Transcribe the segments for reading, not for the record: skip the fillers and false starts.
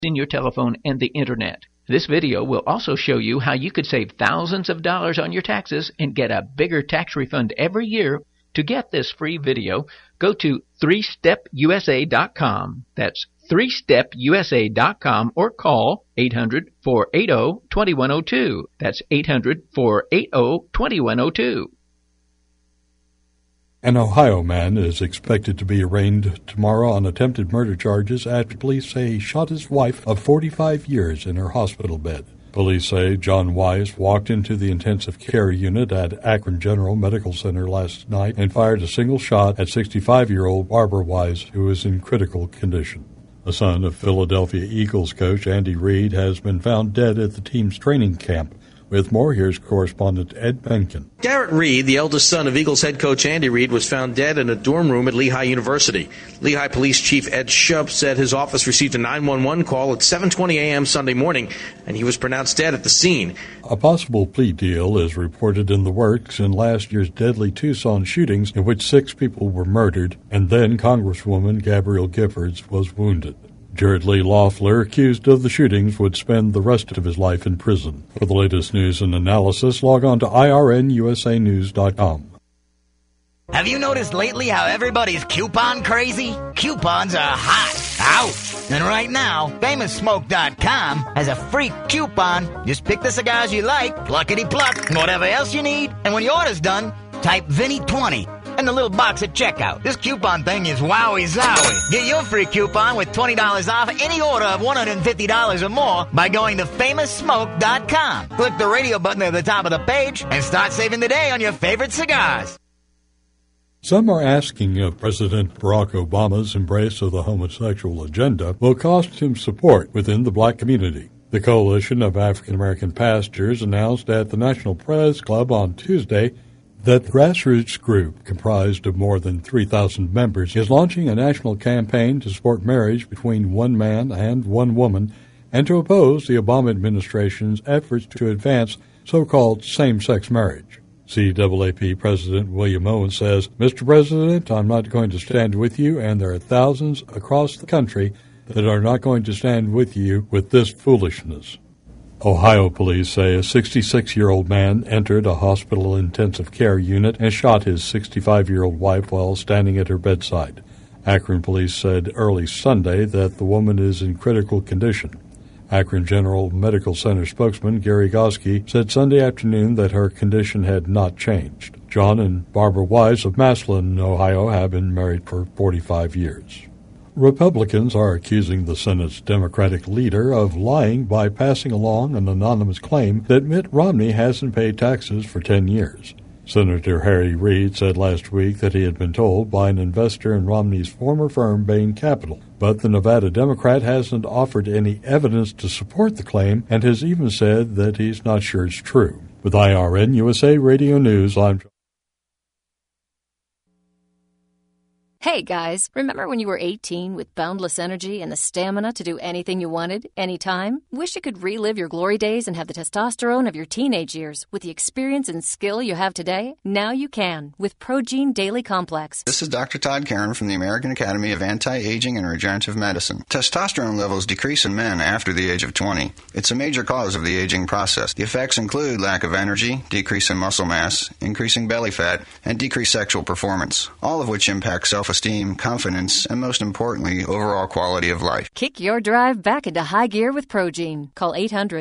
in your telephone and the internet. This video will also show you how you could save thousands of dollars on your taxes and get a bigger tax refund every year. To get this free video, go to 3stepusa.com. That's 3stepusa.com or call 800-480-2102. That's 800-480-2102. An Ohio man is expected to be arraigned tomorrow on attempted murder charges after police say he shot his wife of 45 years in her hospital bed. Police say John Wise walked into the intensive care unit at Akron General Medical Center last night and fired a single shot at 65-year-old Barbara Wise, who is in critical condition. The son of Philadelphia Eagles coach Andy Reid has been found dead at the team's training camp. With more, here's correspondent Ed Benkin. Garrett Reid, the eldest son of Eagles head coach Andy Reid, was found dead in a dorm room at Lehigh University. Lehigh Police Chief Ed Schupp said his office received a 911 call at 7:20 a.m. Sunday morning, and he was pronounced dead at the scene. A possible plea deal is reported in the works in last year's deadly Tucson shootings in which 6 people were murdered, and then Congresswoman Gabrielle Giffords was wounded. Jared Lee Loeffler, accused of the shootings, would spend the rest of his life in prison. For the latest news and analysis, log on to irnusanews.com. Have you noticed lately how everybody's coupon crazy? Coupons are hot. Out. And right now, FamousSmoke.com has a free coupon. Just pick the cigars you like, pluckety-pluck, and whatever else you need. And when your order's done, type Vinny20 in the little box at checkout. This coupon thing is wowie zowie. Get your free coupon with $20 off any order of $150 or more by going to FamousSmoke.com. Click the radio button at the top of the page and start saving the day on your favorite cigars. Some are asking if President Barack Obama's embrace of the homosexual agenda will cost him support within the black community. The Coalition of African American Pastors announced at the National Press Club on Tuesday that the grassroots group, comprised of more than 3,000 members, is launching a national campaign to support marriage between one man and one woman and to oppose the Obama administration's efforts to advance so-called same-sex marriage. CAAP President William Owen says, "Mr. President, I'm not going to stand with you, and there are thousands across the country that are not going to stand with you with this foolishness." Ohio police say a 66-year-old man entered a hospital intensive care unit and shot his 65-year-old wife while standing at her bedside. Akron police said early Sunday that the woman is in critical condition. Akron General Medical Center spokesman Gary Goski said Sunday afternoon that her condition had not changed. John and Barbara Wise of Massillon, Ohio, have been married for 45 years. Republicans are accusing the Senate's Democratic leader of lying by passing along an anonymous claim that Mitt Romney hasn't paid taxes for 10 years. Senator Harry Reid said last week that he had been told by an investor in Romney's former firm, Bain Capital, but the Nevada Democrat hasn't offered any evidence to support the claim and has even said that he's not sure it's true. With IRN USA Radio News, I'm Hey guys, remember when you were 18 with boundless energy and the stamina to do anything you wanted, anytime? Wish you could relive your glory days and have the testosterone of your teenage years with the experience and skill you have today? Now you can with Progene Daily Complex. This is Dr. Todd Karen from the American Academy of Anti-Aging and Regenerative Medicine. Testosterone levels decrease in men after the age of 20. It's a major cause of the aging process. The effects include lack of energy, decrease in muscle mass, increasing belly fat, and decreased sexual performance, all of which impact self-esteem, confidence, and most importantly, overall quality of life. Kick your drive back into high gear with Progene. Call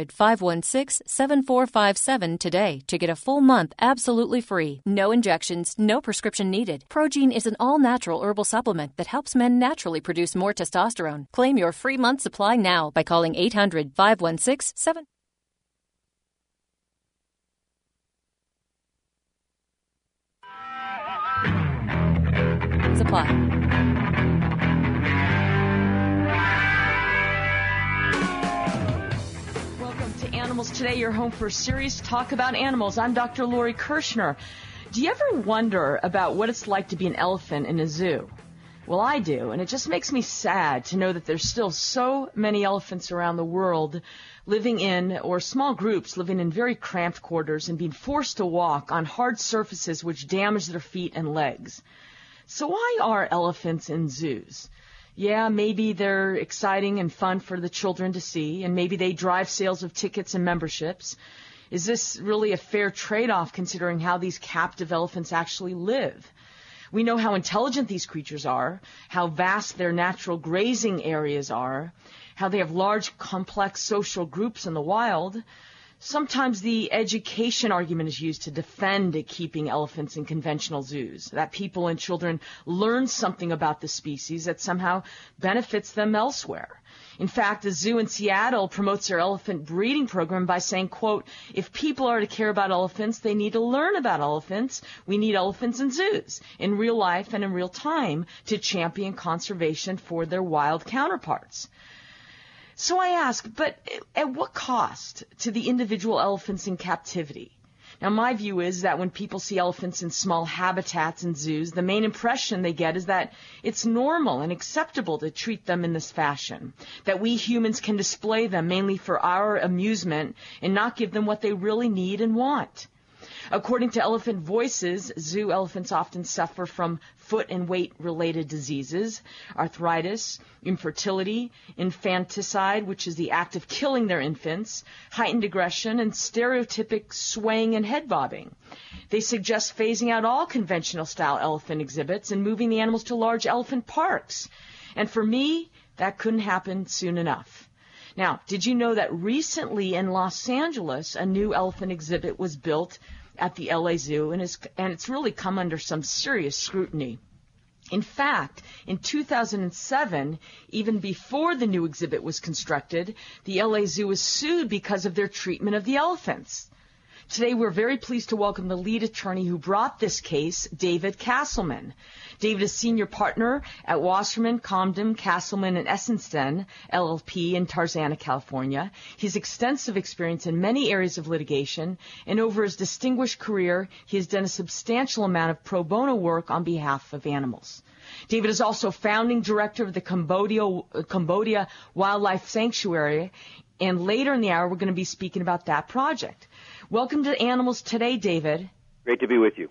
800-516-7457 today to get a full month absolutely free. No injections, no prescription needed. Progene is an all-natural herbal supplement that helps men naturally produce more testosterone. Claim your free month supply now by calling 800-516-7... supply. Welcome to Animals Today, your home for serious talk about animals. I'm Dr. Lori Kirshner. Do you ever wonder about what it's like to be an elephant in a zoo? Well, I do, and it just makes me sad to know that there's still so many elephants around the world living in, or small groups living in very cramped quarters and being forced to walk on hard surfaces which damage their feet and legs. So why are elephants in zoos? Yeah, maybe they're exciting and fun for the children to see, and maybe they drive sales of tickets and memberships. Is this really a fair trade-off considering how these captive elephants actually live? We know how intelligent these creatures are, how vast their natural grazing areas are, how they have large, complex social groups in the wild. Sometimes the education argument is used to defend keeping elephants in conventional zoos, that people and children learn something about the species that somehow benefits them elsewhere. In fact, a zoo in Seattle promotes their elephant breeding program by saying, quote, if people are to care about elephants, they need to learn about elephants. We need elephants in zoos, in real life and in real time, to champion conservation for their wild counterparts. So I ask, but at what cost to the individual elephants in captivity? Now, my view is that when people see elephants in small habitats and zoos, the main impression they get is that it's normal and acceptable to treat them in this fashion, that we humans can display them mainly for our amusement and not give them what they really need and want. According to Elephant Voices, zoo elephants often suffer from foot and weight-related diseases, arthritis, infertility, infanticide, which is the act of killing their infants, heightened aggression, and stereotypic swaying and head bobbing. They suggest phasing out all conventional-style elephant exhibits and moving the animals to large elephant parks. And for me, that couldn't happen soon enough. Now, did you know that recently in Los Angeles, a new elephant exhibit was built at the LA Zoo, and it's really come under some serious scrutiny. In fact, in 2007, even before the new exhibit was constructed, the LA Zoo was sued because of their treatment of the elephants. Today, we're very pleased to welcome the lead attorney who brought this case, David Castleman. David is senior partner at Wasserman, Comden, Castleman, and Essensten, LLP in Tarzana, California. He has extensive experience in many areas of litigation, and over his distinguished career, he has done a substantial amount of pro bono work on behalf of animals. David is also founding director of the Cambodia Wildlife Sanctuary, and later in the hour, we're going to be speaking about that project. Welcome to Animals Today, David. Great to be with you.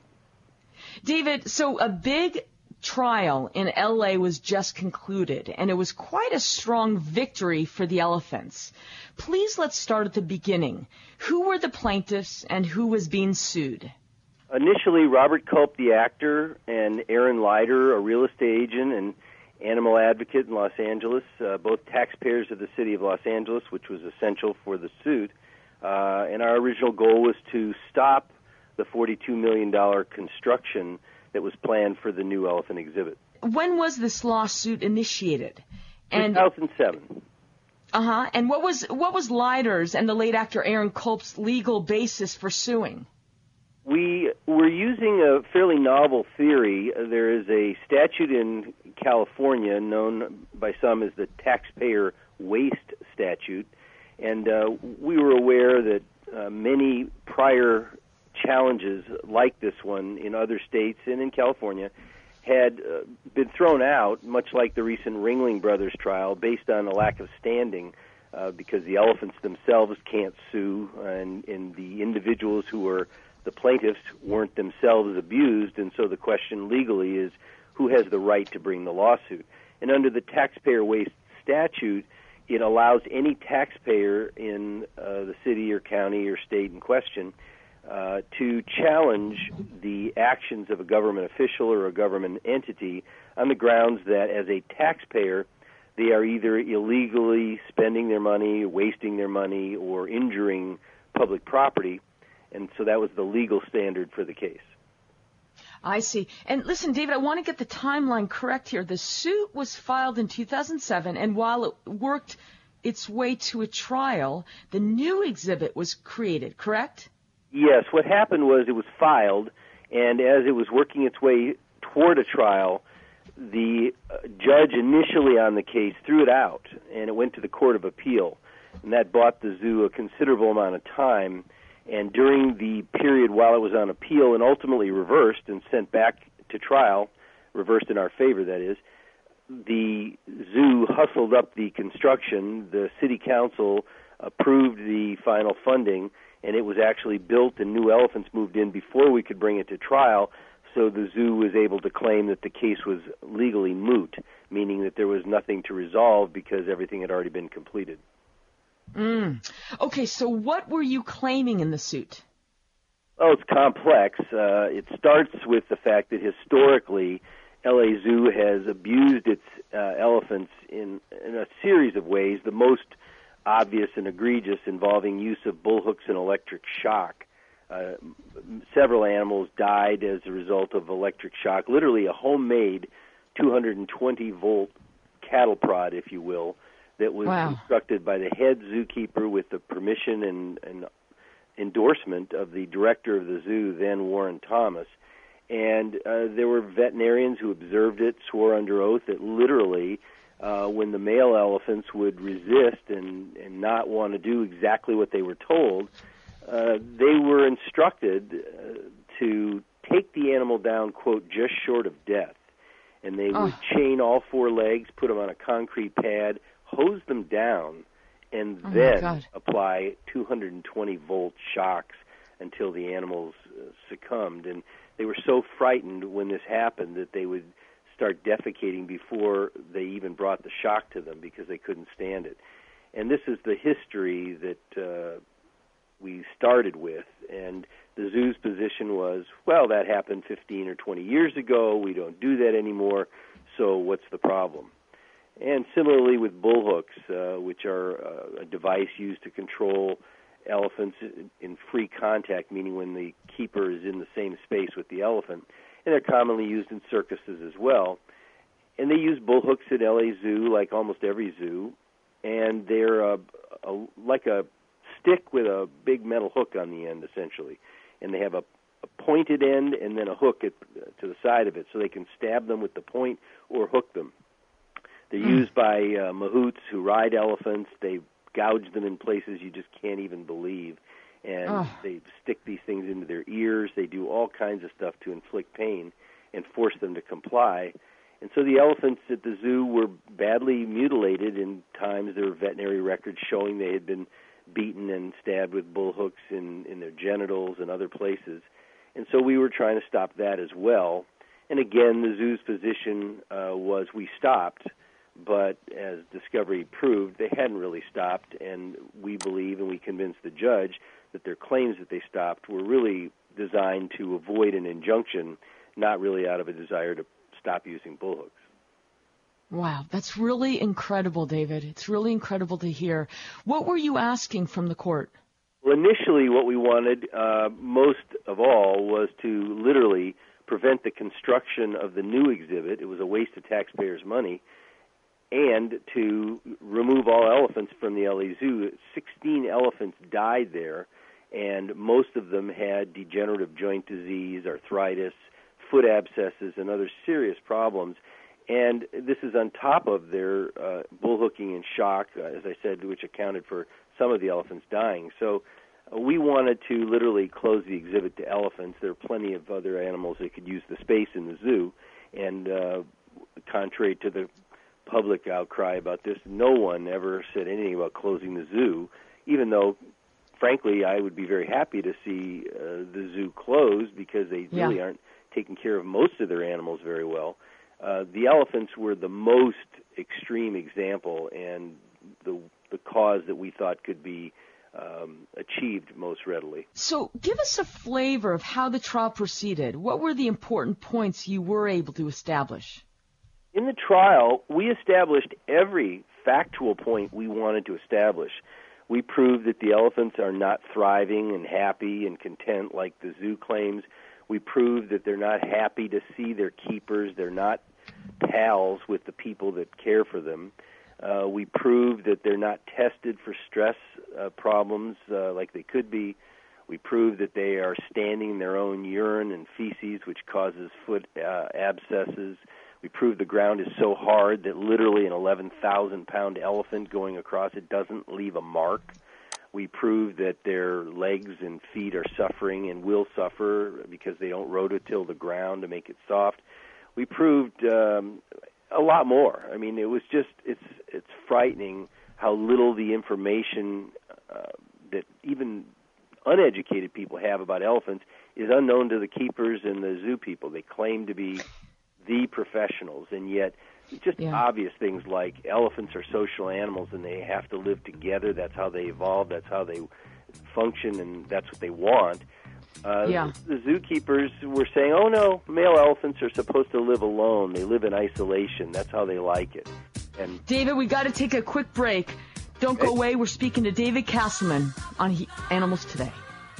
David, so a big trial in L.A. was just concluded, and it was quite a strong victory for the elephants. Please let's start at the beginning. Who were the plaintiffs and who was being sued? Initially, Robert Culp, the actor, and Aaron Leiter, a real estate agent and animal advocate in Los Angeles, both taxpayers of the city of Los Angeles, which was essential for the suit. And our original goal was to stop the $42 million construction that was planned for the new elephant exhibit. When was this lawsuit initiated? 2007. And what was Leiter's and the late actor Aaron Culp's legal basis for suing? We were using a fairly novel theory. There is a statute in California known by some as the taxpayer waste statute, and we were aware that many prior challenges like this one in other states and in California had been thrown out, much like the recent Ringling Brothers trial, based on a lack of standing because the elephants themselves can't sue, and the individuals who were the plaintiffs weren't themselves abused, and so the question legally is who has the right to bring the lawsuit. And under the taxpayer waste statute, it allows any taxpayer in the city or county or state in question to challenge the actions of a government official or a government entity on the grounds that as a taxpayer they are either illegally spending their money, wasting their money, or injuring public property. And so that was the legal standard for the case. I see. And listen, David, I want to get the timeline correct here. The suit was filed in 2007, and while it worked its way to a trial, the new exhibit was created, correct? Yes. What happened was it was filed, and as it was working its way toward a trial, the judge initially on the case threw it out, and it went to the Court of Appeal. And that bought the zoo a considerable amount of time. And during the period while it was on appeal and ultimately reversed and sent back to trial, reversed in our favor, that is, the zoo hustled up the construction. The city council approved the final funding, and it was actually built and new elephants moved in before we could bring it to trial So the zoo was able to claim that the case was legally moot, meaning that there was nothing to resolve because everything had already been completed. Okay, so what were you claiming in the suit? Oh, it's complex. It starts with the fact that historically, LA Zoo has abused its elephants in a series of ways, the most obvious and egregious involving use of bullhooks and electric shock. Several animals died as a result of electric shock, literally a homemade 220-volt cattle prod, if you will, that was constructed by the head zookeeper with the permission and endorsement of the director of the zoo, then Warren Thomas. And there were veterinarians who observed it, swore under oath that literally when the male elephants would resist and not want to do exactly what they were told, they were instructed to take the animal down, quote, just short of death. And they would chain all four legs, put them on a concrete pad, hose them down, and then apply 220-volt shocks until the animals succumbed. And they were so frightened when this happened that they would start defecating before they even brought the shock to them because they couldn't stand it. And this is the history that we started with. And the zoo's position was, well, that happened 15 or 20 years ago. We don't do that anymore, so what's the problem? And similarly with bullhooks, which are a device used to control elephants in free contact, meaning when the keeper is in the same space with the elephant. And they're commonly used in circuses as well. And they use bullhooks at LA Zoo, like almost every zoo. And they're like a stick with a big metal hook on the end, essentially. And they have a pointed end and then a hook to the side of it, so they can stab them with the point or hook them. They're used by mahouts who ride elephants. They gouge them in places you just can't even believe. And they stick these things into their ears. They do all kinds of stuff to inflict pain and force them to comply. And so the elephants at the zoo were badly mutilated. In times there were veterinary records showing they had been beaten and stabbed with bullhooks in their genitals and other places. And so we were trying to stop that as well. And again, the zoo's position was we stopped, but as discovery proved, they hadn't really stopped, and we believe and we convinced the judge that their claims that they stopped were really designed to avoid an injunction, not really out of a desire to stop using bullhooks. Wow, that's really incredible, David. It's really incredible to hear. What were you asking from the court? Well, initially what we wanted most of all was to literally prevent the construction of the new exhibit. It was a waste of taxpayers' money. And to remove all elephants from the LA Zoo. 16 elephants died there, and most of them had degenerative joint disease, arthritis, foot abscesses, and other serious problems. And this is on top of their bullhooking and shock, as I said, which accounted for some of the elephants dying. So we wanted to literally close the exhibit to elephants. There are plenty of other animals that could use the space in the zoo. And contrary to the public outcry about this, no one ever said anything about closing the zoo, even though, frankly, I would be very happy to see the zoo closed because they really aren't taking care of most of their animals very well. The elephants were the most extreme example and the cause that we thought could be achieved most readily. So give us a flavor of how the trial proceeded. What were the important points you were able to establish? In the trial, we established every factual point we wanted to establish. We proved that the elephants are not thriving and happy and content like the zoo claims. We proved that they're not happy to see their keepers. They're not pals with the people that care for them. We proved that they're not tested for stress problems like they could be. We proved that they are standing in their own urine and feces, which causes foot abscesses. We proved the ground is so hard that literally an 11,000-pound elephant going across it doesn't leave a mark. We proved that their legs and feet are suffering and will suffer because they don't rototill the ground to make it soft. We proved a lot more. I mean, it was just, it's frightening how little the information that even uneducated people have about elephants is unknown to the keepers and the zoo people. They claim to be the professionals, and yet just obvious things like elephants are social animals and they have to live together. That's how they evolve. That's how they function, and that's what they want. The zookeepers were saying, oh, no, male elephants are supposed to live alone. They live in isolation. That's how they like it. And David, we got to take a quick break. Don't go away. We're speaking to David Castleman on Animals Today.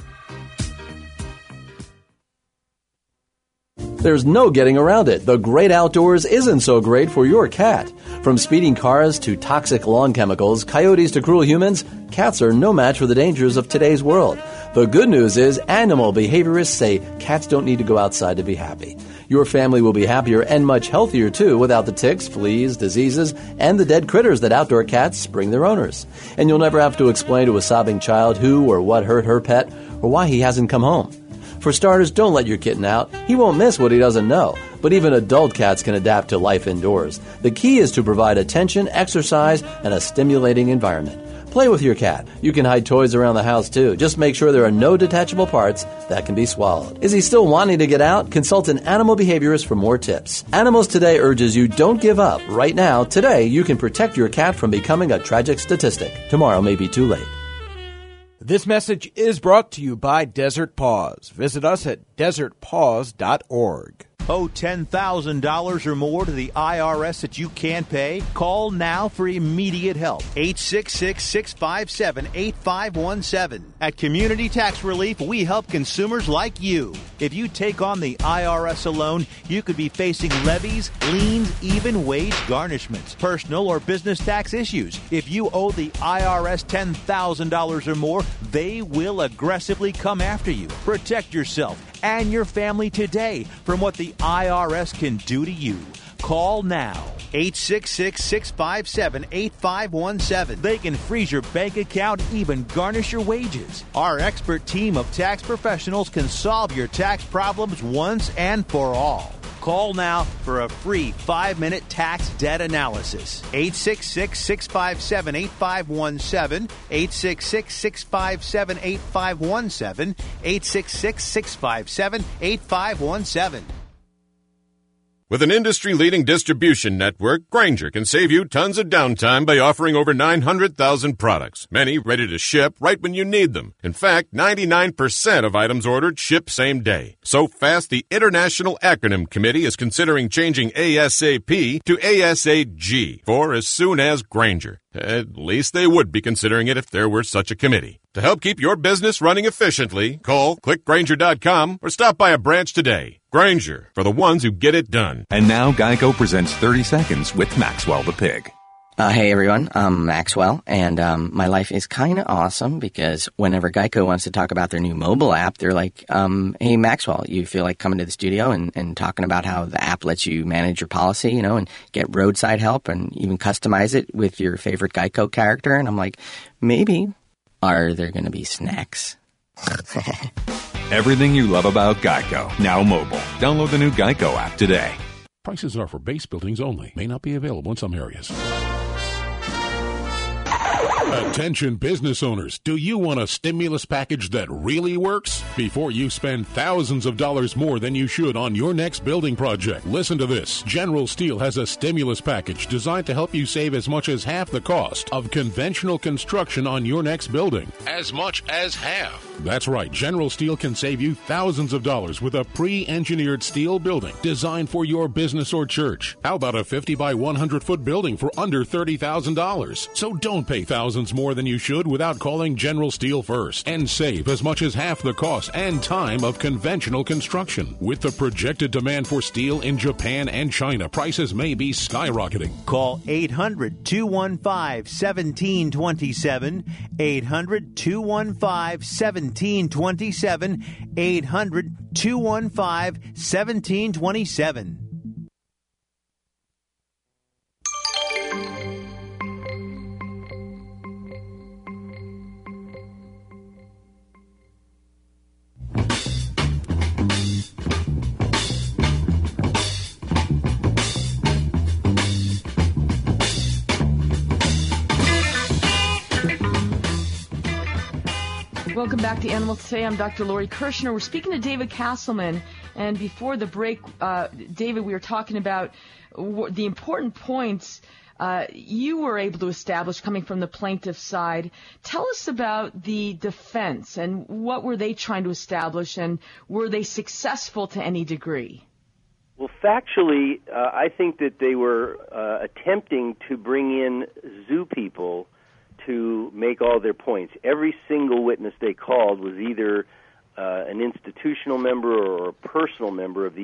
There's no getting around it. The great outdoors isn't so great for your cat. From speeding cars to toxic lawn chemicals, coyotes to cruel humans, cats are no match for the dangers of today's world. The good news is animal behaviorists say cats don't need to go outside to be happy. Your family will be happier and much healthier, too, without the ticks, fleas, diseases, and the dead critters that outdoor cats bring their owners. And you'll never have to explain to a sobbing child who or what hurt her pet or why he hasn't come home. For starters, don't let your kitten out. He won't miss what he doesn't know. But even adult cats can adapt to life indoors. The key is to provide attention, exercise, and a stimulating environment. Play with your cat. You can hide toys around the house, too. Just make sure there are no detachable parts that can be swallowed. Is he still wanting to get out? Consult an animal behaviorist for more tips. Animals Today urges you don't give up. Right now, today, you can protect your cat from becoming a tragic statistic. Tomorrow may be too late. This message is brought to you by Desert Paws. Visit us at desertpaws.org. Owe $10,000 or more to the IRS that you can't pay? Call now for immediate help. 866-657-8517. At Community Tax Relief, we help consumers like you. If you take on the IRS alone, you could be facing levies, liens, even wage garnishments, personal or business tax issues. If you owe the IRS $10,000 or more, they will aggressively come after you. Protect yourself and your family today from what the IRS can do to you. Call now. 866-657-8517. They can freeze your bank account, even garnish your wages. Our expert team of tax professionals can solve your tax problems once and for all. Call now for a free 5-minute tax debt analysis. 866-657-8517. 866-657-8517. 866-657-8517. With an industry-leading distribution network, Grainger can save you tons of downtime by offering over 900,000 products, many ready to ship right when you need them. In fact, 99% of items ordered ship same day. So fast, the International Acronym Committee is considering changing ASAP to ASAG for as soon as Grainger. At least they would be considering it if there were such a committee. To help keep your business running efficiently, call clickgrainger.com or stop by a branch today. Grainger, for the ones who get it done. And now Geico presents 30 Seconds with Maxwell the Pig. Hey everyone, I'm Maxwell, and my life is kind of awesome because whenever Geico wants to talk about their new mobile app, they're like, hey Maxwell, you feel like coming to the studio and talking about how the app lets you manage your policy, you know, and get roadside help and even customize it with your favorite Geico character. And I'm like, maybe. Are there going to be snacks? Everything you love about Geico, now mobile. Download the new Geico app today. Prices are for base buildings only. May not be available in some areas. Attention business owners, do you want a stimulus package that really works? Before you spend thousands of dollars more than you should on your next building project, listen to this. General Steel has a stimulus package designed to help you save as much as half the cost of conventional construction on your next building. As much as half. That's right. General Steel can save you thousands of dollars with a pre-engineered steel building designed for your business or church. How about a 50 by 100 foot building for under $30,000? So don't pay thousands more than you should without calling General Steel first and save as much as half the cost and time of conventional construction. With the projected demand for steel in Japan and China, prices may be skyrocketing. Call 800-215-1727, 800-215-1727, 800-215-1727. Welcome back to Animals Today. I'm Dr. Lori Kirshner. We're speaking to David Castleman. And before the break, David, we were talking about the important points you were able to establish coming from the plaintiff's side. Tell us about the defense and what were they trying to establish, and were they successful to any degree? Well, factually, I think that they were attempting to bring in zoo people to make all their points. Every single witness they called was either an institutional member or a personal member of the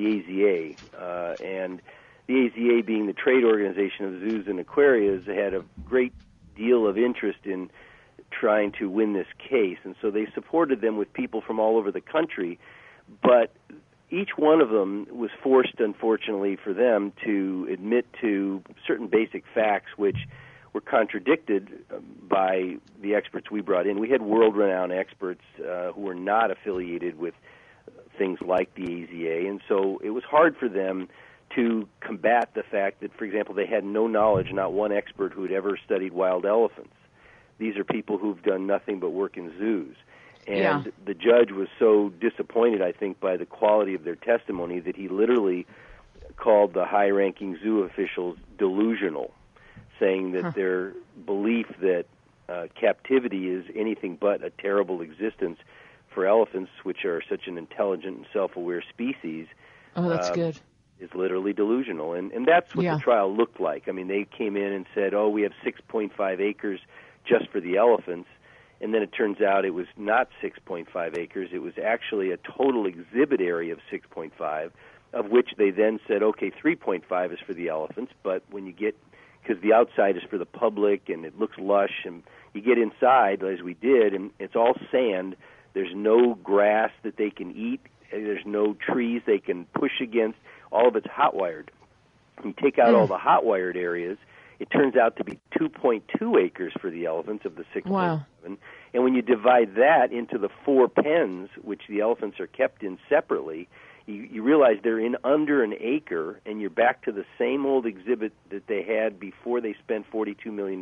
AZA, and the AZA, being the trade organization of zoos and aquariums, had a great deal of interest in trying to win this case, and so they supported them with people from all over the country, but each one of them was forced, unfortunately for them, to admit to certain basic facts which were contradicted by the experts we brought in. We had world-renowned experts who were not affiliated with things like the AZA, and so it was hard for them to combat the fact that, for example, they had no knowledge, not one expert who had ever studied wild elephants. These are people who've done nothing but work in zoos. And the judge was so disappointed, I think, by the quality of their testimony that he literally called the high-ranking zoo officials delusional, saying that their belief that captivity is anything but a terrible existence for elephants, which are such an intelligent and self-aware species, good. Is literally delusional. And that's what the trial looked like. I mean, they came in and said, we have 6.5 acres just for the elephants. And then it turns out it was not 6.5 acres. It was actually a total exhibit area of 6.5, of which they then said, 3.5 is for the elephants. But when you get, because the outside is for the public and it looks lush, and you get inside, as we did, and it's all sand. There's no grass that they can eat. There's no trees they can push against. All of it's hot-wired. You take out all the hot-wired areas, it turns out to be 2.2 acres for the elephants of the 6.7. Wow. And when you divide that into the 4 pens, which the elephants are kept in separately, you realize they're in under an acre, and you're back to the same old exhibit that they had before they spent $42 million.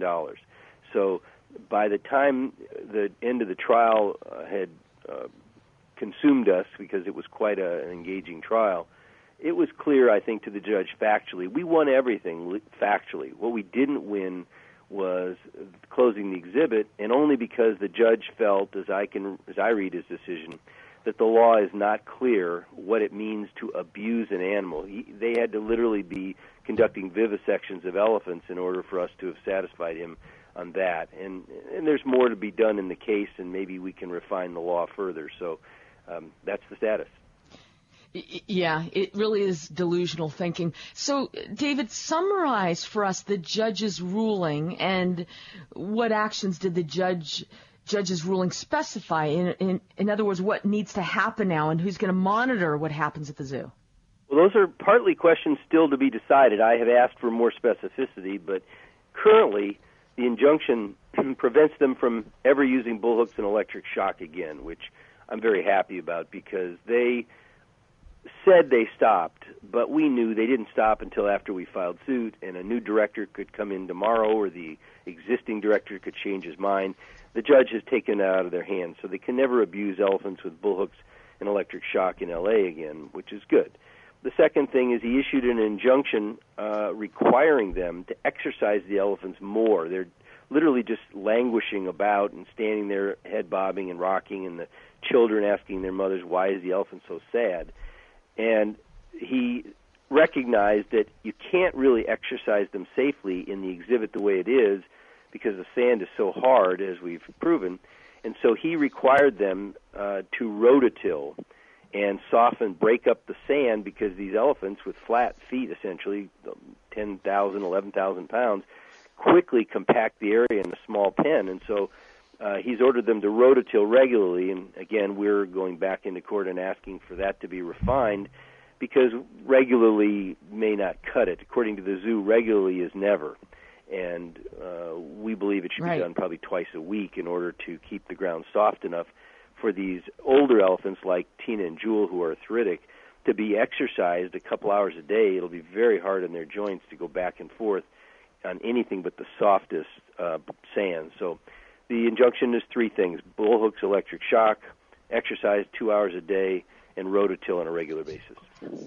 So by the time the end of the trial had consumed us, because it was quite an engaging trial, it was clear, I think, to the judge factually. We won everything factually. What we didn't win was closing the exhibit, and only because the judge felt, as I read his decision, that the law is not clear what it means to abuse an animal. They had to literally be conducting vivisections of elephants in order for us to have satisfied him on that. And there's more to be done in the case, and maybe we can refine the law further. So that's the status. Yeah, it really is delusional thinking. So, David, summarize for us the judge's ruling and what actions did the judge's ruling specify? In other words, what needs to happen now, and who's going to monitor what happens at the zoo? Well, those are partly questions still to be decided. I have asked for more specificity, but currently the injunction prevents them from ever using bullhooks and electric shock again, which I'm very happy about, because they said they stopped, but we knew they didn't stop until after we filed suit, and a new director could come in tomorrow, or the existing director could change his mind. The judge has taken it out of their hands, so they can never abuse elephants with bullhooks and electric shock in L.A. again, which is good. The second thing is he issued an injunction requiring them to exercise the elephants more. They're literally just languishing about and standing there head bobbing and rocking, and the children asking their mothers, why is the elephant so sad? And he recognized that you can't really exercise them safely in the exhibit the way it is, because the sand is so hard, as we've proven. And so he required them to rototill and break up the sand, because these elephants with flat feet, essentially 10,000, 11,000 pounds, quickly compact the area in a small pen. And so he's ordered them to rototill regularly, and again, we're going back into court and asking for that to be refined, because regularly may not cut it. According to the zoo, regularly is never, and we believe it should be done probably twice a week in order to keep the ground soft enough for these older elephants like Tina and Jewel, who are arthritic, to be exercised a couple hours a day. It'll be very hard on their joints to go back and forth on anything but the softest sand. So the injunction is 3 things: bullhooks, electric shock, exercise 2 hours a day, and rototill on a regular basis.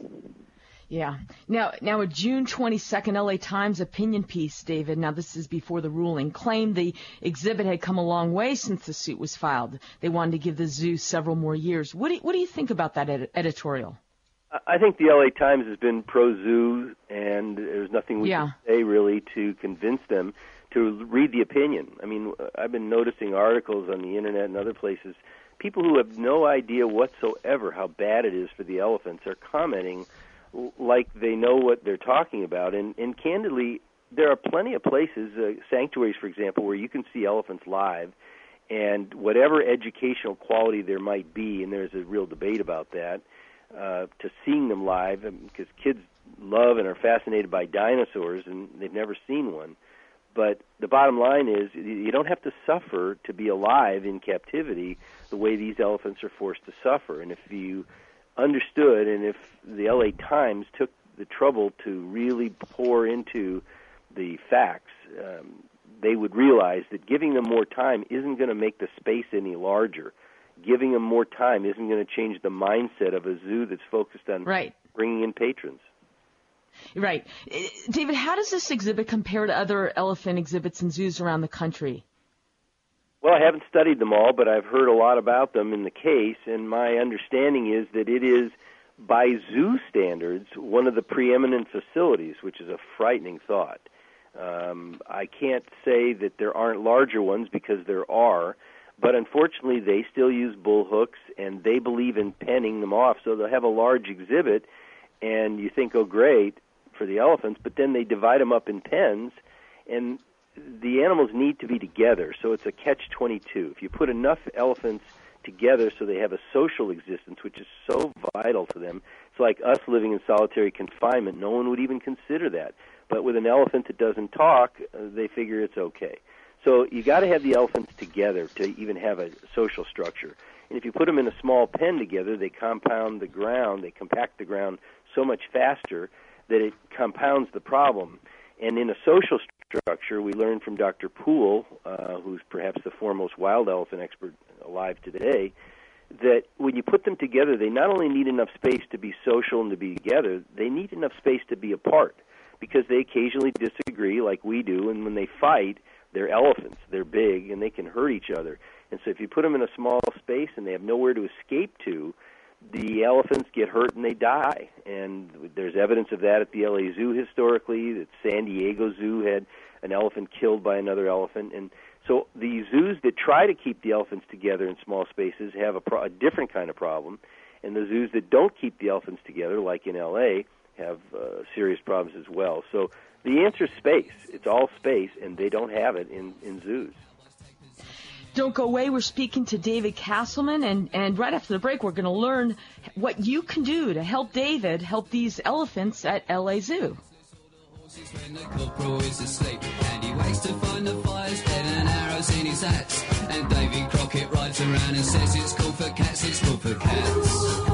Yeah. Now a June 22nd LA Times opinion piece, David, now this is before the ruling, claimed the exhibit had come a long way since the suit was filed. They wanted to give the zoo several more years. What do you think about that editorial? I think the LA Times has been pro-zoo, and there's nothing we can say really to convince them to read the opinion. I mean, I've been noticing articles on the internet and other places. People who have no idea whatsoever how bad it is for the elephants are commenting like they know what they're talking about. And candidly, there are plenty of places, sanctuaries, for example, where you can see elephants live, and whatever educational quality there might be, and there's a real debate about that, to seeing them live, because kids love and are fascinated by dinosaurs, and they've never seen one. But the bottom line is you don't have to suffer to be alive in captivity the way these elephants are forced to suffer. And if you understood, and if the LA Times took the trouble to really pour into the facts, they would realize that giving them more time isn't going to make the space any larger. Giving them more time isn't going to change the mindset of a zoo that's focused on bringing in patrons. Right. David, how does this exhibit compare to other elephant exhibits in zoos around the country? Well, I haven't studied them all, but I've heard a lot about them in the case, and my understanding is that it is, by zoo standards, one of the preeminent facilities, which is a frightening thought. I can't say that there aren't larger ones, because there are, but unfortunately they still use bull hooks, and they believe in penning them off, so they'll have a large exhibit, and you think, oh, great, for the elephants, but then they divide them up in pens, and the animals need to be together, so it's a catch-22. If you put enough elephants together so they have a social existence, which is so vital to them, it's like us living in solitary confinement. No one would even consider that. But with an elephant that doesn't talk, they figure it's okay. So you got to have the elephants together to even have a social structure. And if you put them in a small pen together, they compound the ground, they compact the ground so much faster that it compounds the problem. And in a social structure, we learned from Dr. Poole, who's perhaps the foremost wild elephant expert alive today, that when you put them together, they not only need enough space to be social and to be together, they need enough space to be apart, because they occasionally disagree like we do, and when they fight, they're elephants. They're big, and they can hurt each other. And so if you put them in a small space and they have nowhere to escape to, the elephants get hurt and they die. And there's evidence of that at the LA Zoo historically, that San Diego Zoo had an elephant killed by another elephant. And so the zoos that try to keep the elephants together in small spaces have a different kind of problem. And the zoos that don't keep the elephants together, like in LA, have serious problems as well. So the answer is space. It's all space, and they don't have it in zoos. Don't go away. We're speaking to David Castleman, and right after the break, we're going to learn what you can do to help David help these elephants at LA Zoo. When the corporal is asleep, and he wakes to find the fire's dead and arrows in his hat. And Davy Crockett rides around and says it's cool for cats, it's cool for cats.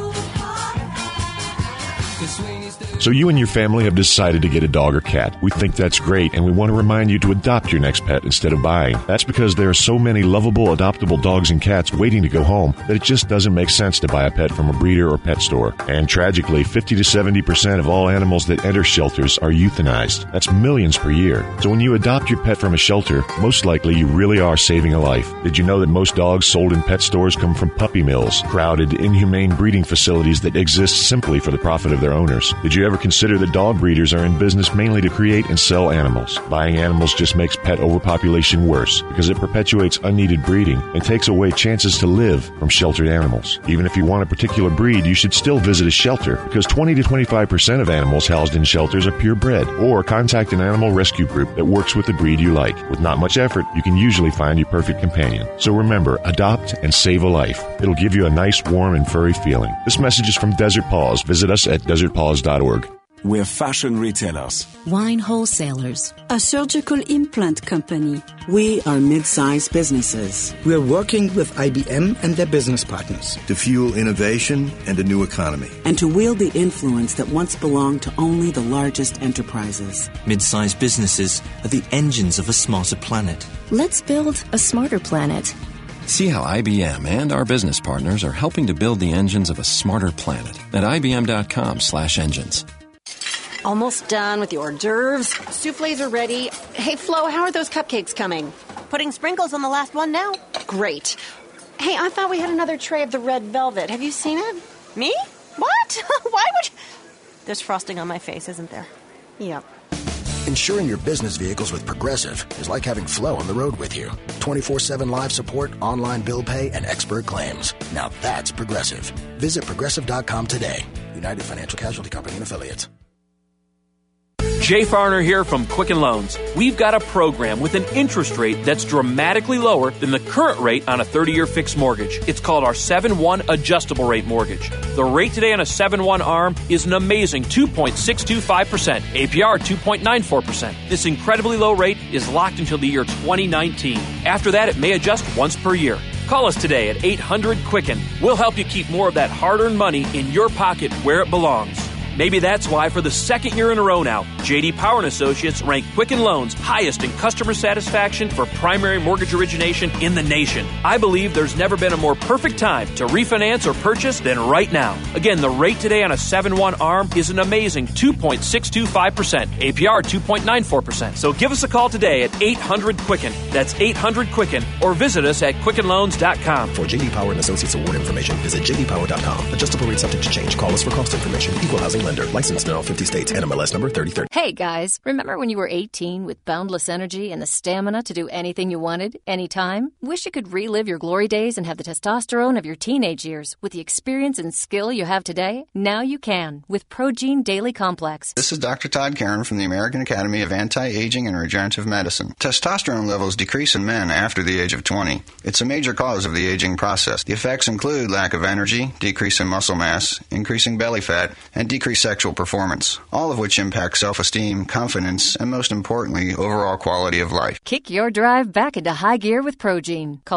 So you and your family have decided to get a dog or cat. We think that's great, and we want to remind you to adopt your next pet instead of buying. That's because there are so many lovable, adoptable dogs and cats waiting to go home that it just doesn't make sense to buy a pet from a breeder or pet store. And tragically, 50 to 70% of all animals that enter shelters are euthanized. That's millions per year. So when you adopt your pet from a shelter, most likely you really are saving a life. Did you know that most dogs sold in pet stores come from puppy mills, crowded, inhumane breeding facilities that exist simply for the profit of their owners? Did you ever consider that dog breeders are in business mainly to create and sell animals? Buying animals just makes pet overpopulation worse because it perpetuates unneeded breeding and takes away chances to live from sheltered animals. Even if you want a particular breed, you should still visit a shelter because 20 to 25% of animals housed in shelters are purebred, or contact an animal rescue group that works with the breed you like. With not much effort, you can usually find your perfect companion. So remember, adopt and save a life. It'll give you a nice, warm, and furry feeling. This message is from Desert Paws. Visit us at desertpaws.org. We're fashion retailers. Wine wholesalers. A surgical implant company. We are mid-sized businesses. We're working with IBM and their business partners to fuel innovation and a new economy. And to wield the influence that once belonged to only the largest enterprises. Mid-sized businesses are the engines of a smarter planet. Let's build a smarter planet. See how IBM and our business partners are helping to build the engines of a smarter planet at IBM.com/engines. Almost done with the hors d'oeuvres. Soufflés are ready. Hey, Flo, how are those cupcakes coming? Putting sprinkles on the last one now. Great. Hey, I thought we had another tray of the red velvet. Have you seen it? Me? What? Why would... There's frosting on my face, isn't there? Yep. Insuring your business vehicles with Progressive is like having Flo on the road with you. 24/7 live support, online bill pay, and expert claims. Now that's Progressive. Visit Progressive.com today. United Financial Casualty Company and Affiliates. Jay Farner here from Quicken Loans. We've got a program with an interest rate that's dramatically lower than the current rate on a 30-year fixed mortgage. It's called our 7-1 adjustable rate mortgage. The rate today on a 7-1 ARM is an amazing 2.625%, APR 2.94%. This incredibly low rate is locked until the year 2019. After that, it may adjust once per year. Call us today at 800-QUICKEN. We'll help you keep more of that hard-earned money in your pocket where it belongs. Maybe that's why for the second year in a row now, J.D. Power & Associates ranked Quicken Loans highest in customer satisfaction for primary mortgage origination in the nation. I believe there's never been a more perfect time to refinance or purchase than right now. Again, the rate today on a 7-1 ARM is an amazing 2.625%, APR 2.94%. So give us a call today at 800-QUICKEN. That's 800-QUICKEN, or visit us at QuickenLoans.com. For J.D. Power & Associates award information, visit jdpower.com. Adjustable rate subject to change. Call us for cost information. Equal housing lender. Licensed in all 50 states. NMLS number 3030. Hey guys, remember when you were 18 with boundless energy and the stamina to do anything you wanted, anytime? Wish you could relive your glory days and have the testosterone of your teenage years with the experience and skill you have today? Now you can with Progene Daily Complex. This is Dr. Todd Karen from the American Academy of Anti-Aging and Regenerative Medicine. Testosterone levels decrease in men after the age of 20. It's a major cause of the aging process. The effects include lack of energy, decrease in muscle mass, increasing belly fat, and decreased sexual performance, all of which impact self-esteem, confidence, and most importantly, overall quality of life. Kick your drive back into high gear with Progene. Call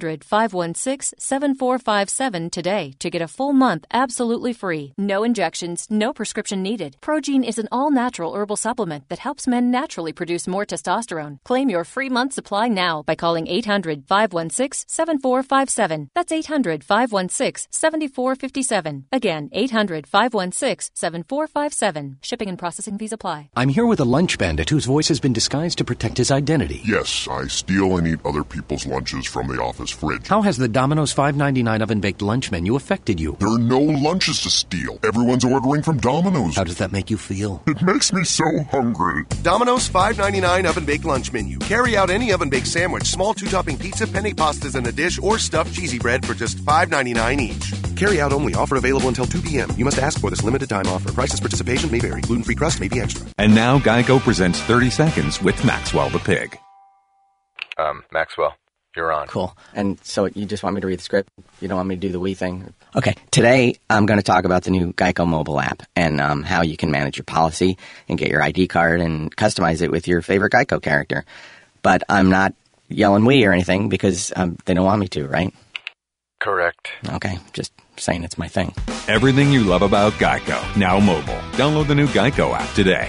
800-516-7457 today to get a full month absolutely free. No injections, no prescription needed. Progene is an all-natural herbal supplement that helps men naturally produce more testosterone. Claim your free month supply now by calling 800-516-7457. That's 800-516-7457. Again, 800-516-7457. Shipping and processing fees apply. I'm here with a lunch bandit whose voice has been disguised to protect his identity. Yes, I steal and eat other people's lunches from the office fridge. How has the Domino's $5.99 oven-baked lunch menu affected you? There are no lunches to steal. Everyone's ordering from Domino's. How does that make you feel? It makes me so hungry. Domino's $5.99 oven-baked lunch menu. Carry out any oven-baked sandwich, small two-topping pizza, penne pastas in a dish, or stuffed cheesy bread for just $5.99 each. Carry out only. Offer available until 2 p.m. You must ask for this limited time offer. Prices, participation may vary. Gluten-free crust may be extra. And now Geico presents 30 Seconds with Maxwell the Pig. Maxwell, you're on. Cool. And so you just want me to read the script? You don't want me to do the we thing? Okay. Today, I'm going to talk about the new Geico mobile app and how you can manage your policy and get your ID card and customize it with your favorite Geico character. But I'm not yelling we or anything because they don't want me to, right? Correct. Okay. Just saying it's my thing. Everything you love about Geico, now mobile. Download the new Geico app today.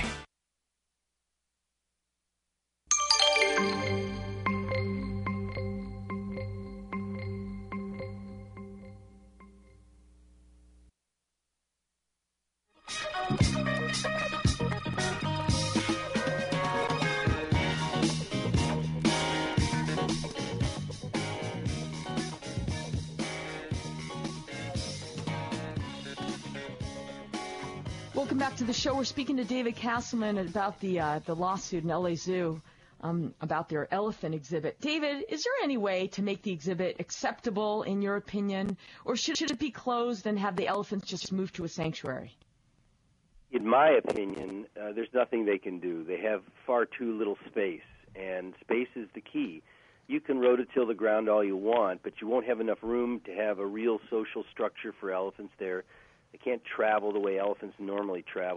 Welcome back to the show. We're speaking to David Castleman about the lawsuit in LA Zoo about their elephant exhibit. David, is there any way to make the exhibit acceptable in your opinion, or should it be closed and have the elephants just move to a sanctuary? In my opinion, there's nothing they can do. They have far too little space, and space is the key. You can rototill the ground all you want, but you won't have enough room to have a real social structure for elephants there. They can't travel the way elephants normally travel.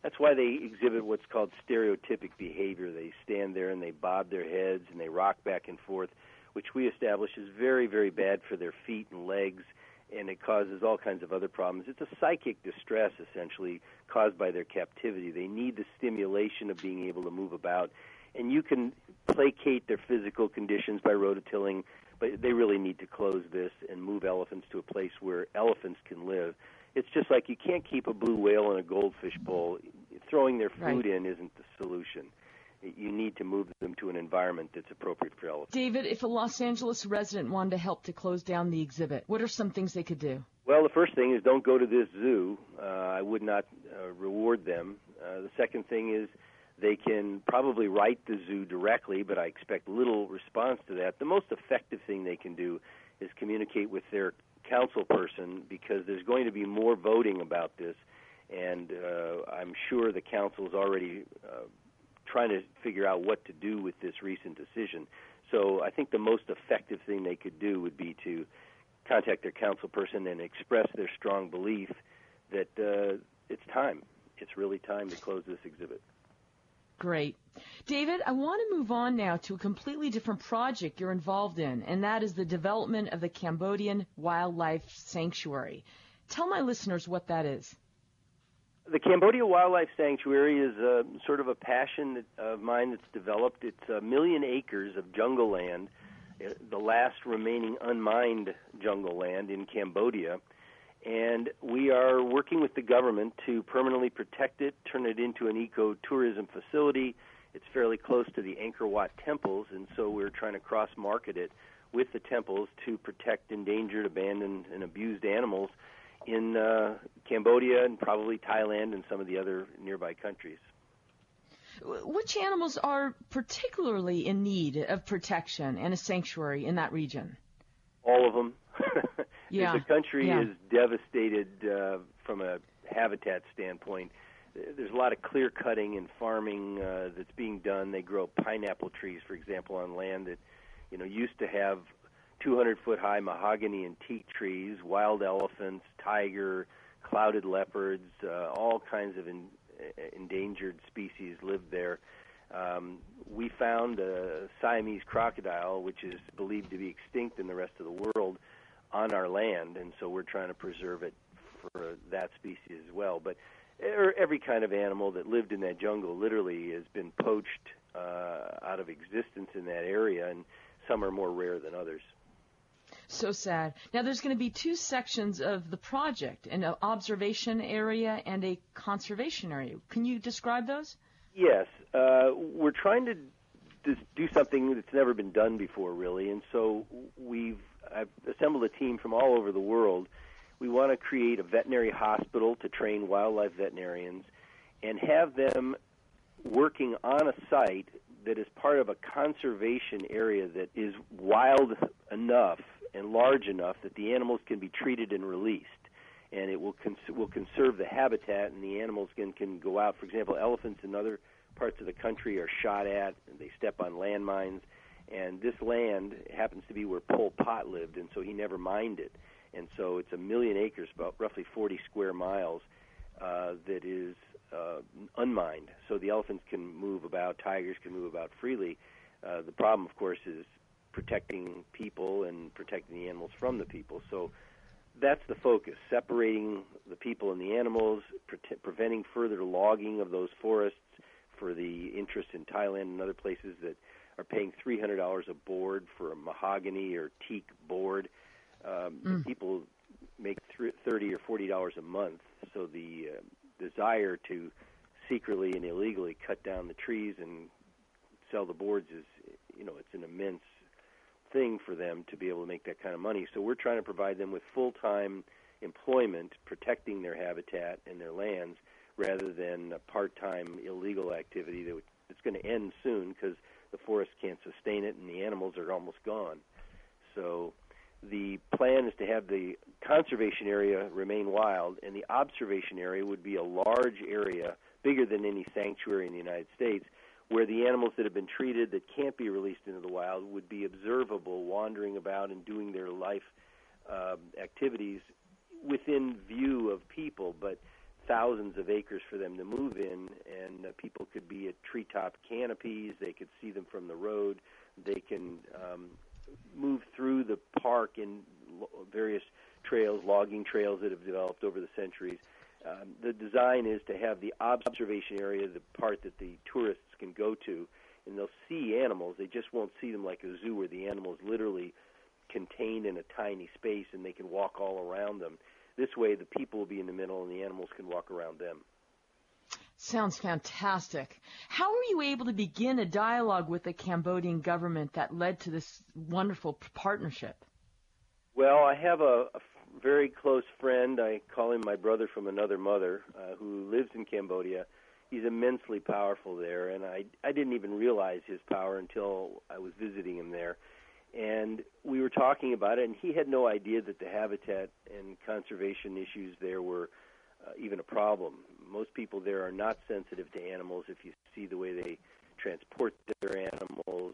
That's why they exhibit what's called stereotypic behavior. They stand there and they bob their heads and they rock back and forth, which we establish is very, very bad for their feet and legs, and it causes all kinds of other problems. It's a psychic distress, essentially, caused by their captivity. They need the stimulation of being able to move about, and you can placate their physical conditions by rototilling, but they really need to close this and move elephants to a place where elephants can live. It's just like you can't keep a blue whale in a goldfish bowl. Throwing their food in isn't the solution. You need to move them to an environment that's appropriate for elephants. David, if a Los Angeles resident wanted to help to close down the exhibit, what are some things they could do? Well, the first thing is don't go to this zoo. I would not reward them. The second thing is they can probably write the zoo directly, but I expect little response to that. The most effective thing they can do is communicate with their council person, because there's going to be more voting about this, and I'm sure the council is already trying to figure out what to do with this recent decision. So I think the most effective thing they could do would be to contact their council person and express their strong belief that it's time. It's really time to close this exhibit. Great. David, I want to move on now to a completely different project you're involved in, and that is the development of the Cambodian Wildlife Sanctuary. Tell my listeners what that is. The Cambodia Wildlife Sanctuary is sort of a passion of mine that's developed. It's 1 million acres of jungle land, the last remaining unmined jungle land in Cambodia. And we are working with the government to permanently protect it, turn it into an ecotourism facility. It's fairly close to the Angkor Wat temples, and so we're trying to cross-market it with the temples to protect endangered, abandoned, and abused animals in Cambodia and probably Thailand and some of the other nearby countries. Which animals are particularly in need of protection and a sanctuary in that region? All of them. Yeah. The country is devastated from a habitat standpoint. There's a lot of clear-cutting and farming that's being done. They grow pineapple trees, for example, on land that used to have 200-foot-high mahogany and teak trees, wild elephants, tiger, clouded leopards, all kinds of endangered species live there. We found a Siamese crocodile, which is believed to be extinct in the rest of the world, on our land, and so we're trying to preserve it for that species as well. But every kind of animal that lived in that jungle literally has been poached out of existence in that area, and some are more rare than others. So sad. Now, there's going to be two sections of the project, an observation area and a conservation area. Can you describe those? Yes. We're trying to do something that's never been done before, really, and so I've assembled a team from all over the world. We want to create a veterinary hospital to train wildlife veterinarians and have them working on a site that is part of a conservation area that is wild enough and large enough that the animals can be treated and released. And it will conserve the habitat, and the animals can go out. For example, elephants in other parts of the country are shot at, and they step on landmines. And this land happens to be where Pol Pot lived, and so he never mined it. And so it's 1 million acres, about roughly 40 square miles, that is unmined. So the elephants can move about, tigers can move about freely. The problem, of course, is protecting people and protecting the animals from the people. So that's the focus, separating the people and the animals, preventing further logging of those forests for the interests in Thailand and other places that are paying $300 a board for a mahogany or teak board. People make $30 or $40 a month, so the desire to secretly and illegally cut down the trees and sell the boards is, it's an immense thing for them to be able to make that kind of money. So we're trying to provide them with full-time employment, protecting their habitat and their lands, rather than a part-time illegal activity that's going to end soon because the forest can't sustain it and the animals are almost gone. So the plan is to have the conservation area remain wild, and the observation area would be a large area, bigger than any sanctuary in the United States, where the animals that have been treated that can't be released into the wild would be observable, wandering about and doing their life activities within view of people. But thousands of acres for them to move in, and people could be at treetop canopies. They could see them from the road. They can move through the park in various trails, logging trails that have developed over the centuries. The design is to have the observation area, the part that the tourists can go to, and they'll see animals. They just won't see them like a zoo where the animal's literally contained in a tiny space and they can walk all around them. This way, the people will be in the middle and the animals can walk around them. Sounds fantastic. How were you able to begin a dialogue with the Cambodian government that led to this wonderful partnership? Well, I have a very close friend. I call him my brother from another mother, who lives in Cambodia. He's immensely powerful there, and I didn't even realize his power until I was visiting him there. And we were talking about it, and he had no idea that the habitat and conservation issues there were even a problem. Most people there are not sensitive to animals. If you see the way they transport their animals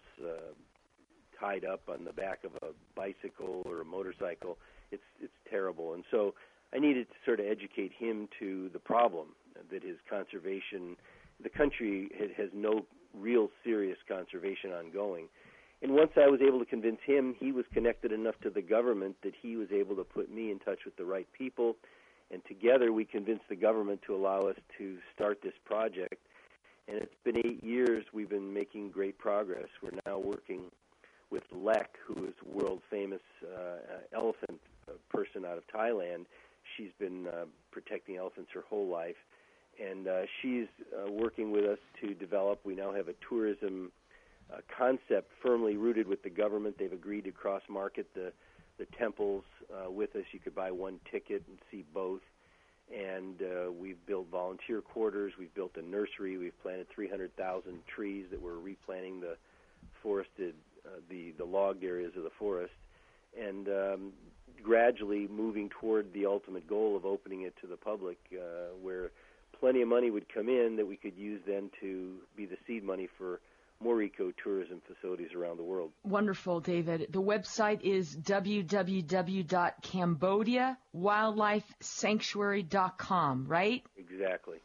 tied up on the back of a bicycle or a motorcycle, it's terrible. And so I needed to sort of educate him to the problem, that his conservation, the country has no real serious conservation ongoing. And once I was able to convince him, he was connected enough to the government that he was able to put me in touch with the right people. And together we convinced the government to allow us to start this project. And it's been 8 years. We've been making great progress. We're now working with Lek, who is a world-famous elephant person out of Thailand. She's been protecting elephants her whole life. And she's working with us to develop. We now have a tourism concept firmly rooted with the government. They've agreed to cross-market the temples with us. You could buy one ticket and see both. And we've built volunteer quarters. We've built a nursery. We've planted 300,000 trees that we're replanting the forested, the logged areas of the forest, and gradually moving toward the ultimate goal of opening it to the public, where plenty of money would come in that we could use then to be the seed money for more ecotourism facilities around the world. Wonderful, David. The website is www.cambodiawildlifesanctuary.com, right? Exactly.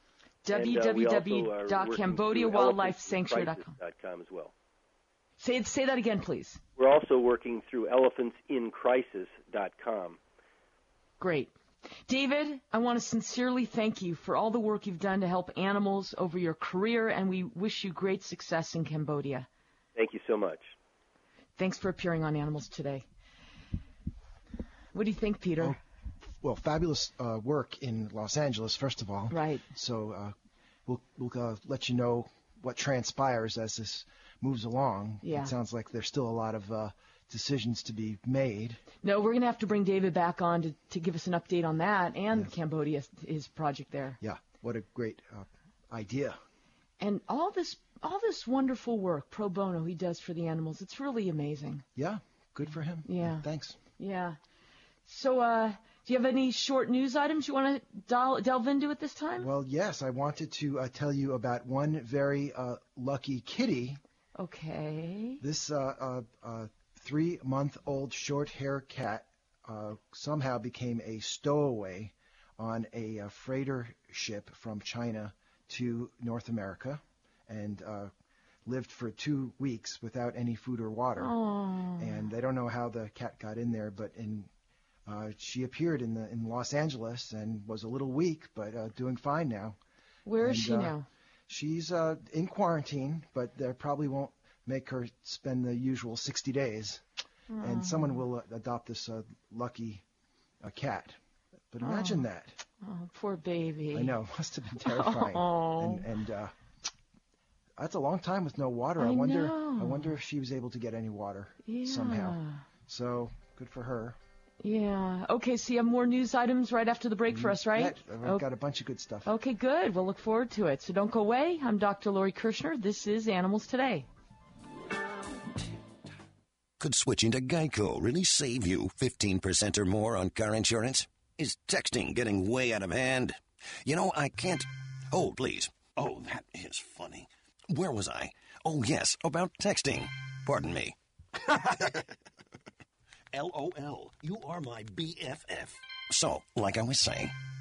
www.cambodiawildlifesanctuary.com as well. Say that again, please. We're also working through elephantsincrisis.com. Great. David, I want to sincerely thank you for all the work you've done to help animals over your career, and we wish you great success in Cambodia. Thank you so much. Thanks for appearing on Animals Today. What do you think, Peter? Well, fabulous work in Los Angeles, first of all. Right. So we'll let you know what transpires as this moves along. Yeah. It sounds like there's still a lot of decisions to be made. No, we're going to have to bring David back on to give us an update on that and Cambodia, his project there. Yeah, what a great idea. And all this wonderful work pro bono he does for the animals, it's really amazing. Yeah, good for him. Yeah. Thanks. Yeah. So, do you have any short news items you want to delve into at this time? Well, yes, I wanted to tell you about one very lucky kitty. Okay. This 3-month-old short-hair cat somehow became a stowaway on a freighter ship from China to North America and lived for 2 weeks without any food or water. Aww. And they don't know how the cat got in there, but she appeared in Los Angeles and was a little weak, but doing fine now. Where is she now? She's in quarantine, but they probably won't make her spend the usual 60 days. And someone will adopt this lucky cat. But imagine that. Oh, poor baby. I know. Must have been terrifying. And that's a long time with no water. I wonder if she was able to get any water somehow. So good for her. Yeah. Okay, so you have more news items right after the break for us, right? Yeah, I've got a bunch of good stuff. Okay, good. We'll look forward to it. So don't go away. I'm Dr. Lori Kirshner. This is Animals Today. Could switching to Geico really save you 15% or more on car insurance? Is texting getting way out of hand? You know, I can't... Hold, please. Oh, that is funny. Where was I? Oh, yes, about texting. Pardon me. LOL, you are my BFF. So, like I was saying,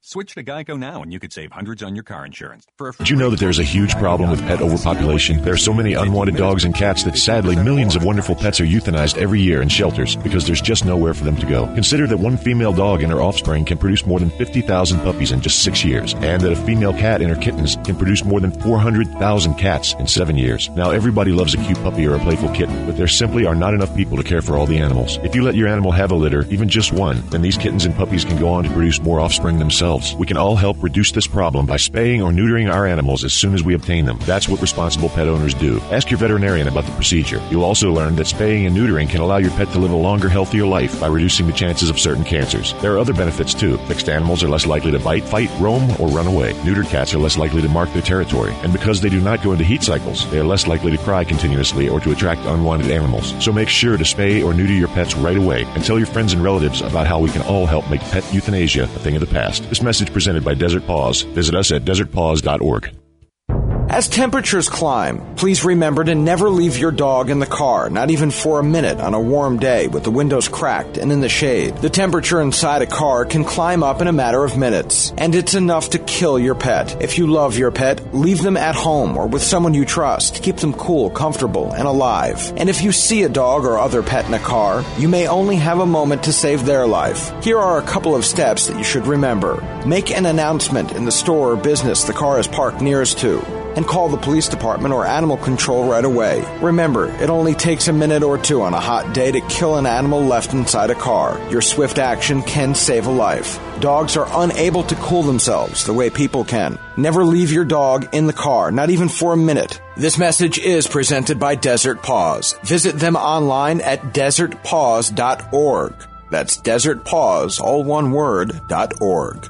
Switch to Geico now and you could save hundreds on your car insurance. Did you know that there's a huge problem with pet overpopulation? There are so many unwanted dogs and cats that sadly millions of wonderful pets are euthanized every year in shelters because there's just nowhere for them to go. Consider that one female dog and her offspring can produce more than 50,000 puppies in just 6 years, and that a female cat and her kittens can produce more than 400,000 cats in 7 years. Now, everybody loves a cute puppy or a playful kitten, but there simply are not enough people to care for all the animals. If you let your animal have a litter, even just one, then these kittens and puppies can go on to produce more offspring themselves. We can all help reduce this problem by spaying or neutering our animals as soon as we obtain them. That's what responsible pet owners do. Ask your veterinarian about the procedure. You'll also learn that spaying and neutering can allow your pet to live a longer, healthier life by reducing the chances of certain cancers. There are other benefits too. Fixed animals are less likely to bite, fight, roam, or run away. Neutered cats are less likely to mark their territory. And because they do not go into heat cycles, they are less likely to cry continuously or to attract unwanted animals. So make sure to spay or neuter your pets right away and tell your friends and relatives about how we can all help make pet euthanasia a thing of the past. This message presented by Desert Paws. Visit us at desertpaws.org. As temperatures climb, please remember to never leave your dog in the car, not even for a minute on a warm day with the windows cracked and in the shade. The temperature inside a car can climb up in a matter of minutes, and it's enough to kill your pet. If you love your pet, leave them at home or with someone you trust. Keep them cool, comfortable, and alive. And if you see a dog or other pet in a car, you may only have a moment to save their life. Here are a couple of steps that you should remember. Make an announcement in the store or business the car is parked nearest to, and call the police department or animal control right away. Remember, it only takes a minute or two on a hot day to kill an animal left inside a car. Your swift action can save a life. Dogs are unable to cool themselves the way people can. Never leave your dog in the car, not even for a minute. This message is presented by Desert Paws. Visit them online at desertpaws.org. That's desertpaws, all one word, .org.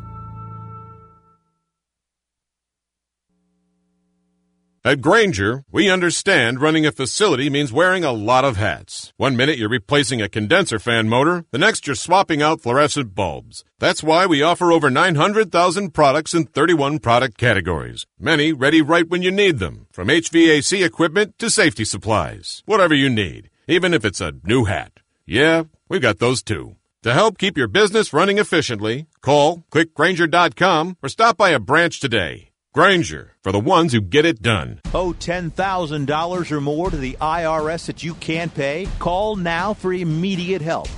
At Grainger, we understand running a facility means wearing a lot of hats. 1 minute you're replacing a condenser fan motor, the next you're swapping out fluorescent bulbs. That's why we offer over 900,000 products in 31 product categories. Many ready right when you need them, from HVAC equipment to safety supplies. Whatever you need, even if it's a new hat. Yeah, we've got those too. To help keep your business running efficiently, call, click Grainger.com, or stop by a branch today. Grainger, for the ones who get it done. Owe $10,000 or more to the IRS that you can't pay? Call now for immediate help.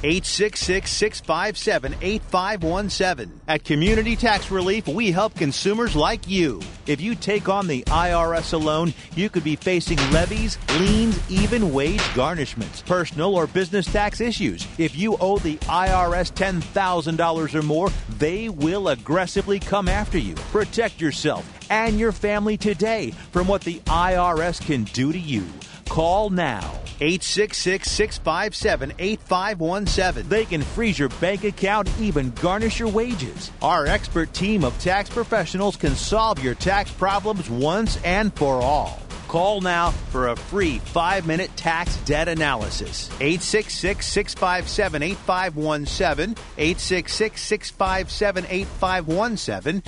866-657-8517. At Community Tax Relief, we help consumers like you. If you take on the IRS alone, you could be facing levies, liens, even wage garnishments, personal or business tax issues. If you owe the IRS $10,000 or more, they will aggressively come after you. Protect yourself and your family today from what the IRS can do to you. Call now. 866-657-8517. They can freeze your bank account, even garnish your wages. Our expert team of tax professionals can solve your tax problems once and for all. Call now for a free 5-minute tax debt analysis. 866-657-8517. 866-657-8517.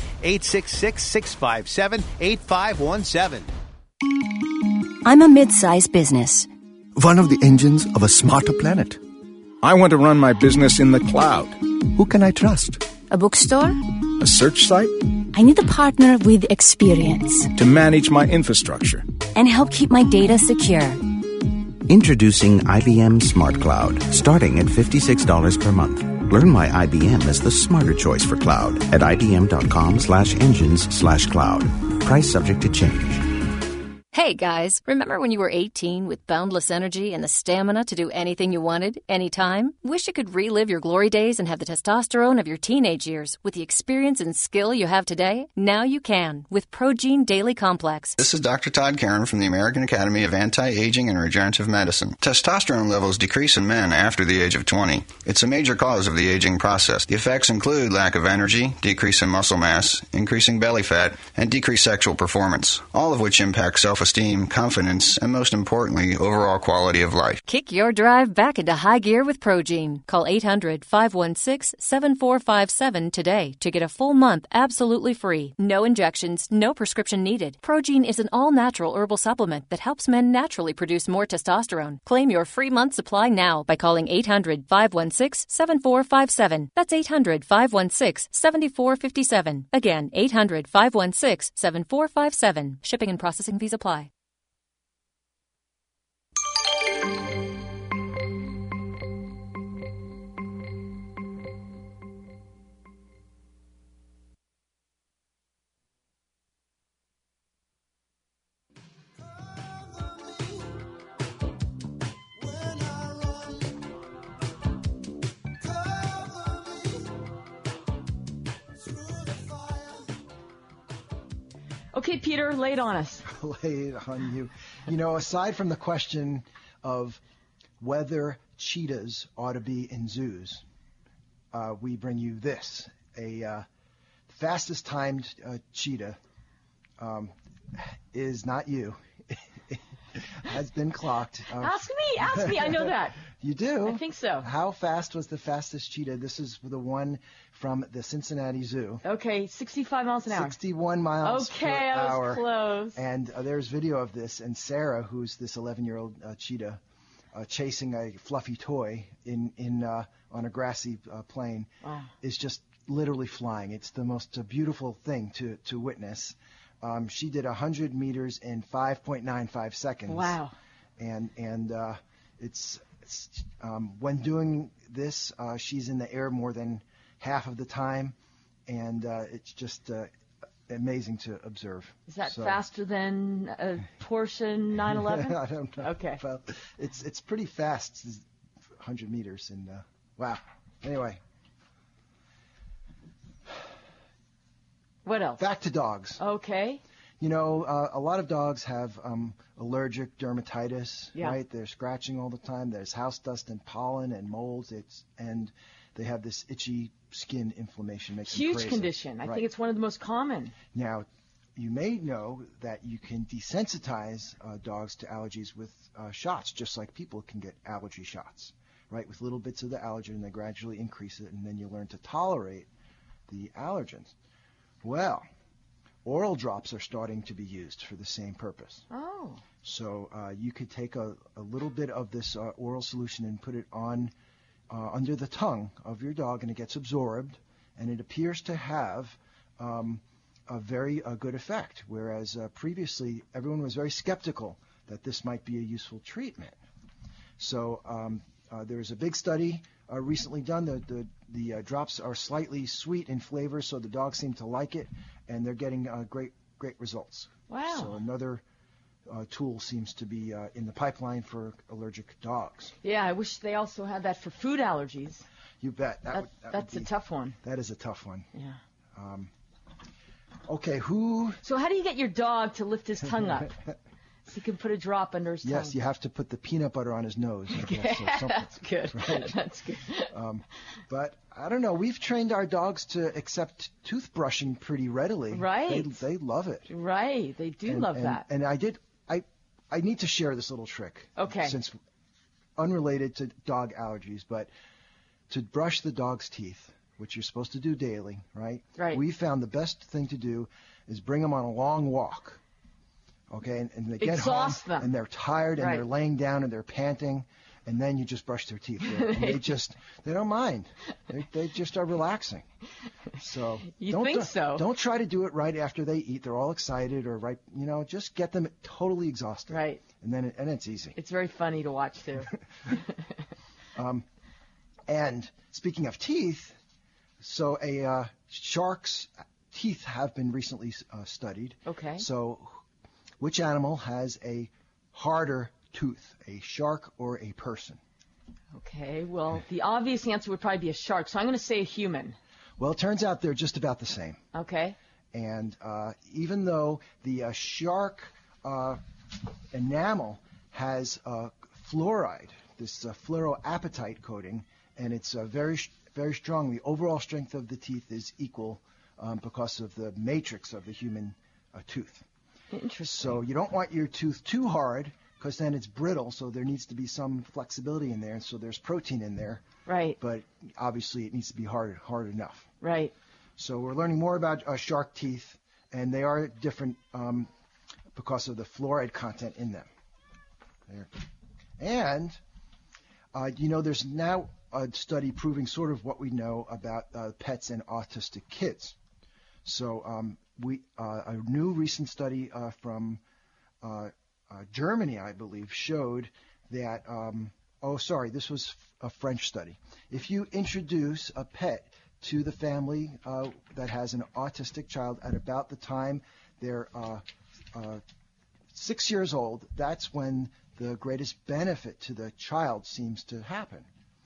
866-657-8517. I'm a mid-sized business. One of the engines of a smarter planet. I want to run my business in the cloud. Who can I trust? A bookstore? A search site? I need a partner with experience. To manage my infrastructure. And help keep my data secure. Introducing IBM Smart Cloud, starting at $56 per month. Learn why IBM is the smarter choice for cloud at ibm.com/engines/cloud. Price subject to change. Hey guys, remember when you were 18 with boundless energy and the stamina to do anything you wanted, anytime? Wish you could relive your glory days and have the testosterone of your teenage years with the experience and skill you have today? Now you can with Progene Daily Complex. This is Dr. Todd Karen from the American Academy of Anti-Aging and Regenerative Medicine. Testosterone levels decrease in men after the age of 20. It's a major cause of the aging process. The effects include lack of energy, decrease in muscle mass, increasing belly fat, and decreased sexual performance, all of which impact self-esteem self-esteem, confidence, and most importantly, overall quality of life. Kick your drive back into high gear with Progene. Call 800-516-7457 today to get a full month absolutely free. No injections, no prescription needed. Progene is an all-natural herbal supplement that helps men naturally produce more testosterone. Claim your free month supply now by calling 800-516-7457. That's 800-516-7457. Again, 800-516-7457. Shipping and processing fees apply. Okay, Peter, lay it on us. Lay it on you. You know, aside from the question of whether cheetahs ought to be in zoos, we bring you this. A fastest timed cheetah is not you. Has been clocked. Ask me. I know that. You do? I think so. How fast was the fastest cheetah? This is the one from the Cincinnati Zoo. Okay, 65 miles an hour. 61 miles per hour. Okay, I was close. And there's video of this. And Sarah, who's this 11-year-old cheetah, chasing a fluffy toy on a grassy plain, is just literally flying. It's the most beautiful thing to witness. She did 100 meters in 5.95 seconds. Wow. And it's when doing this, she's in the air more than half of the time, and it's just amazing to observe. Is that faster than a Porsche 911? I don't know. Okay. Well, it's pretty fast, 100 meters, and wow. Anyway. What else? Back to dogs. Okay. You know, a lot of dogs have allergic dermatitis, yeah. right? They're scratching all the time. There's house dust and pollen and molds. And they have this itchy skin inflammation. Makes them huge crazy. Condition. Right. I think it's one of the most common. Now, you may know that you can desensitize dogs to allergies with shots, just like people can get allergy shots, right? With little bits of the allergen, they gradually increase it, and then you learn to tolerate the allergens. Well, oral drops are starting to be used for the same purpose. Oh. So you could take a little bit of this oral solution and put it on under the tongue of your dog, and it gets absorbed, and it appears to have a very good effect, whereas previously everyone was very skeptical that this might be a useful treatment. So there's a big study recently done. The drops are slightly sweet in flavor, so the dogs seem to like it, and they're getting great results. Wow. So another tool seems to be in the pipeline for allergic dogs. Yeah, I wish they also had that for food allergies. You bet. That's a tough one. That is a tough one. Yeah. Okay, So how do you get your dog to lift his tongue up? So you can put a drop under his tongue. Yes, you have to put the peanut butter on his nose. I guess, or something. That's good. Right? That's good. But I don't know. We've trained our dogs to accept toothbrushing pretty readily. Right. They love it. Right. They do love that. And I need to share this little trick. Okay. Since unrelated to dog allergies, but to brush the dog's teeth, which you're supposed to do daily, right? Right. We found the best thing to do is bring them on a long walk. Okay, and they get Exhaust home them. and they're tired and Right. they're laying down and they're panting, and then you just brush their teeth. And they don't mind. They just are relaxing. So don't try to do it right after they eat. They're all excited or right, just get them totally exhausted. Right. And it's easy. It's very funny to watch too. And speaking of teeth, so a shark's teeth have been recently studied. Okay. So which animal has a harder tooth, a shark or a person? Okay, well, the obvious answer would probably be a shark, so I'm going to say a human. Well, it turns out they're just about the same. Okay. And even though the shark enamel has fluoride, this fluoroapatite coating, and it's very, very strong, the overall strength of the teeth is equal because of the matrix of the human tooth. Interesting. So you don't want your tooth too hard because then it's brittle, so there needs to be some flexibility in there, so there's protein in there. Right. But obviously it needs to be hard enough. Right. So we're learning more about shark teeth, and they are different because of the fluoride content in them. There. And, there's now a study proving sort of what we know about pets and autistic kids. So a new recent study from Germany, I believe, showed that, this was a French study. If you introduce a pet to the family that has an autistic child at about the time they're 6 years old, that's when the greatest benefit to the child seems to happen.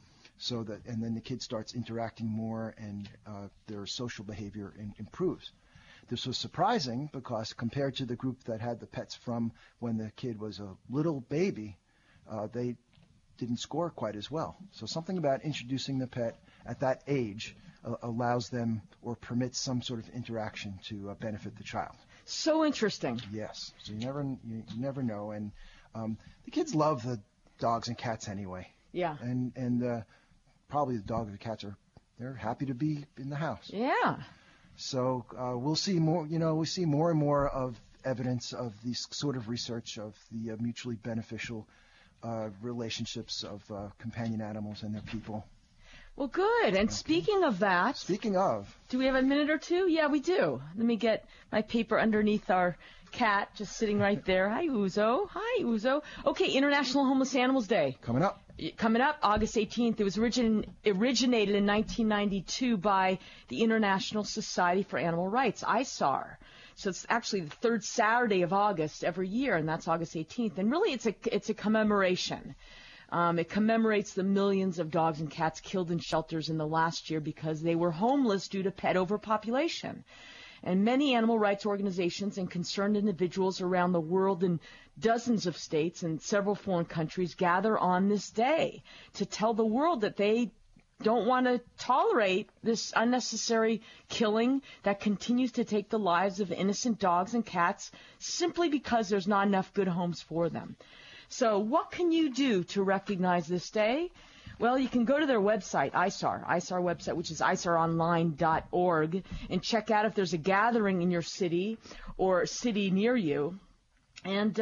And then the kid starts interacting more, and their social behavior improves. This was surprising because compared to the group that had the pets from when the kid was a little baby, they didn't score quite as well. So something about introducing the pet at that age allows them or permits some sort of interaction to benefit the child. So interesting. Yes. So you never know, and the kids love the dogs and cats anyway. Yeah. And probably the dogs and cats they're happy to be in the house. Yeah. So we'll see more. We see more and more of evidence of this sort of research of the mutually beneficial relationships of companion animals and their people. Well, good. And speaking of that... Speaking of... Do we have a minute or two? Yeah, we do. Let me get my paper underneath our cat, just sitting right there. Hi, Uzo. Hi, Uzo. Okay, International Homeless Animals Day. Coming up, August 18th. It was originated in 1992 by the International Society for Animal Rights, ISAR. So it's actually the third Saturday of August every year, and that's August 18th. And really, it's a commemoration. It commemorates the millions of dogs and cats killed in shelters in the last year because they were homeless due to pet overpopulation. And many animal rights organizations and concerned individuals around the world in dozens of states and several foreign countries gather on this day to tell the world that they don't want to tolerate this unnecessary killing that continues to take the lives of innocent dogs and cats simply because there's not enough good homes for them. So what can you do to recognize this day? Well, you can go to their website, ISAR website, which is isaronline.org, and check out if there's a gathering in your city or city near you, and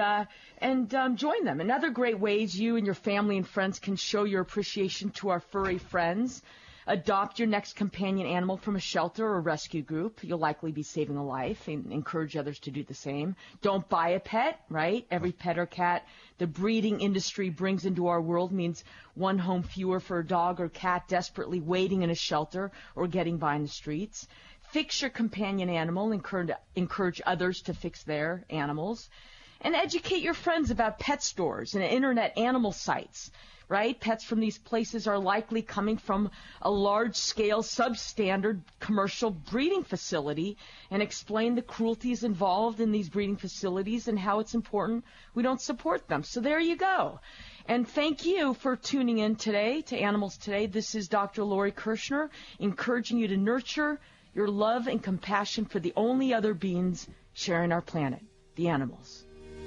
join them. Another great ways you and your family and friends can show your appreciation to our furry friends. Adopt your next companion animal from a shelter or rescue group. You'll likely be saving a life, and encourage others to do the same. Don't buy a pet, right? Every pet or cat the breeding industry brings into our world means one home fewer for a dog or cat desperately waiting in a shelter or getting by in the streets. Fix your companion animal. Encourage others to fix their animals. And educate your friends about pet stores and internet animal sites. Right? Pets from these places are likely coming from a large-scale, substandard commercial breeding facility, and explain the cruelties involved in these breeding facilities and how it's important we don't support them. So there you go. And thank you for tuning in today to Animals Today. This is Dr. Lori Kirshner, encouraging you to nurture your love and compassion for the only other beings sharing our planet, the animals.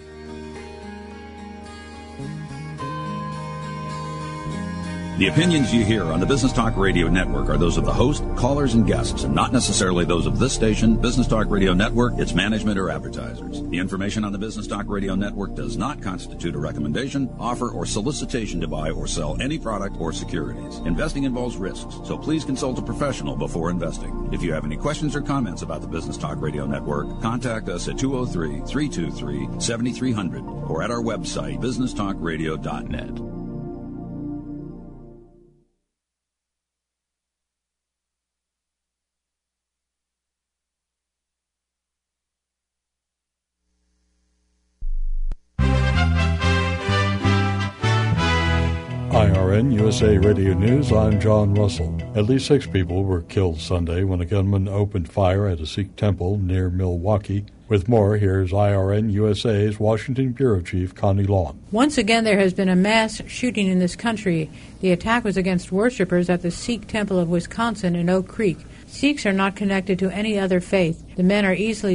The opinions you hear on the Business Talk Radio Network are those of the host, callers, and guests, and not necessarily those of this station, Business Talk Radio Network, its management, or advertisers. The information on the Business Talk Radio Network does not constitute a recommendation, offer, or solicitation to buy or sell any product or securities. Investing involves risks, so please consult a professional before investing. If you have any questions or comments about the Business Talk Radio Network, contact us at 203-323-7300 or at our website, businesstalkradio.net. IRN USA Radio News, I'm John Russell. At least 6 people were killed Sunday when a gunman opened fire at a Sikh temple near Milwaukee. With more, here's IRN USA's Washington Bureau Chief Connie Long. Once again, there has been a mass shooting in this country. The attack was against worshippers at the Sikh temple of Wisconsin in Oak Creek. Sikhs are not connected to any other faith. The men are easily